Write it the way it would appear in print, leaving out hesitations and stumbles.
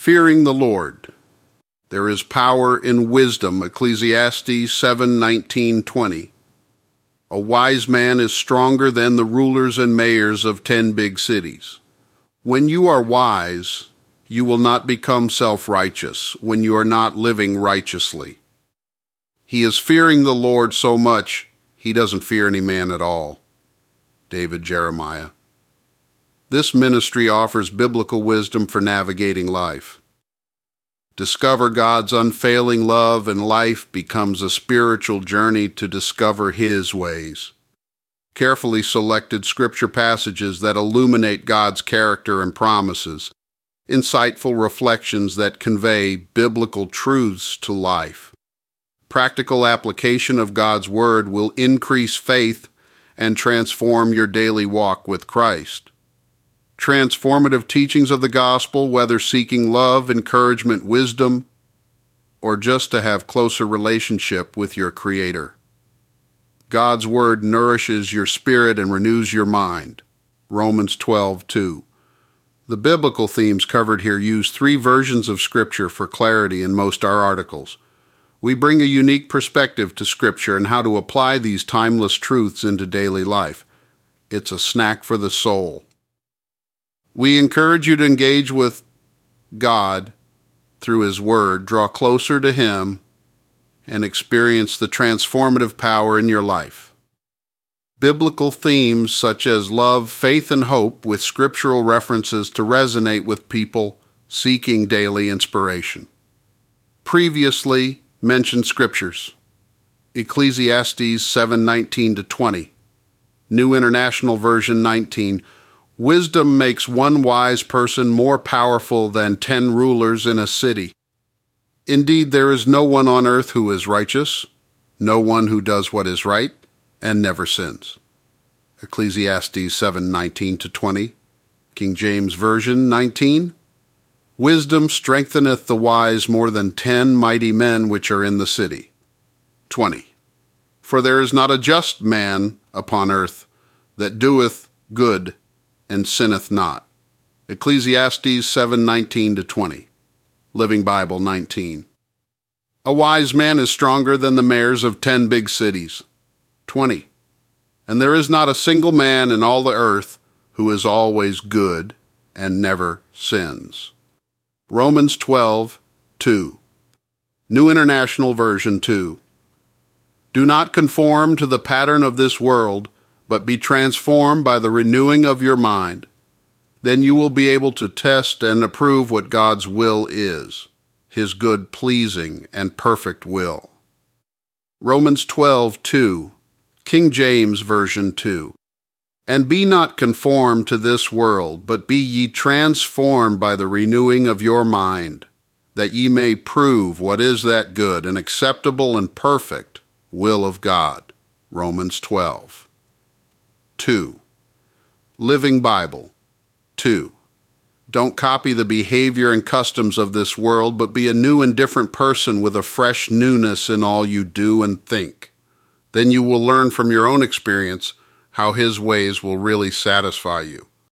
Fearing the Lord. There is power in wisdom, Ecclesiastes 7:19-20. A wise man is stronger than the rulers and mayors of 10 big cities. When you are wise, you will not become self-righteous when you are not living righteously. He is fearing the Lord so much, he doesn't fear any man at all. David Jeremiah. This ministry offers biblical wisdom for navigating life. Discover God's unfailing love, and life becomes a spiritual journey to discover His ways. Carefully selected scripture passages that illuminate God's character and promises. Insightful reflections that convey biblical truths to life. Practical application of God's Word will increase faith and transform your daily walk with Christ. Transformative teachings of the gospel, whether seeking love, encouragement, wisdom, or just to have closer relationship with your Creator. God's Word nourishes your spirit and renews your mind. Romans 12:2. The biblical themes covered here use 3 versions of Scripture for clarity in most our articles. We bring a unique perspective to Scripture and how to apply these timeless truths into daily life. It's a snack for the soul. We encourage you to engage with God through His Word, draw closer to Him, and experience the transformative power in your life. Biblical themes such as love, faith, and hope with scriptural references to resonate with people seeking daily inspiration. Previously mentioned scriptures. Ecclesiastes 7:19-20. New International Version 19. Wisdom makes one wise person more powerful than 10 rulers in a city. Indeed, there is no one on earth who is righteous, no one who does what is right, and never sins. Ecclesiastes 7:19-20. King James Version 19. Wisdom strengtheneth the wise more than 10 mighty men which are in the city. 20. For there is not a just man upon earth that doeth good and sinneth not. Ecclesiastes 7:19-20. Living Bible 19. A wise man is stronger than the mayors of 10 big cities. 20. And there is not a single man in all the earth who is always good and never sins. Romans 12:2. New International Version 2. Do not conform to the pattern of this world, but be transformed by the renewing of your mind. Then you will be able to test and approve what God's will is, His good, pleasing, and perfect will. Romans 12:2. King James Version 2. And be not conformed to this world, but be ye transformed by the renewing of your mind, that ye may prove what is that good and acceptable and perfect will of God. Romans 12. 2. Living Bible 2. Don't copy the behavior and customs of this world, but be a new and different person with a fresh newness in all you do and think. Then you will learn from your own experience how His ways will really satisfy you.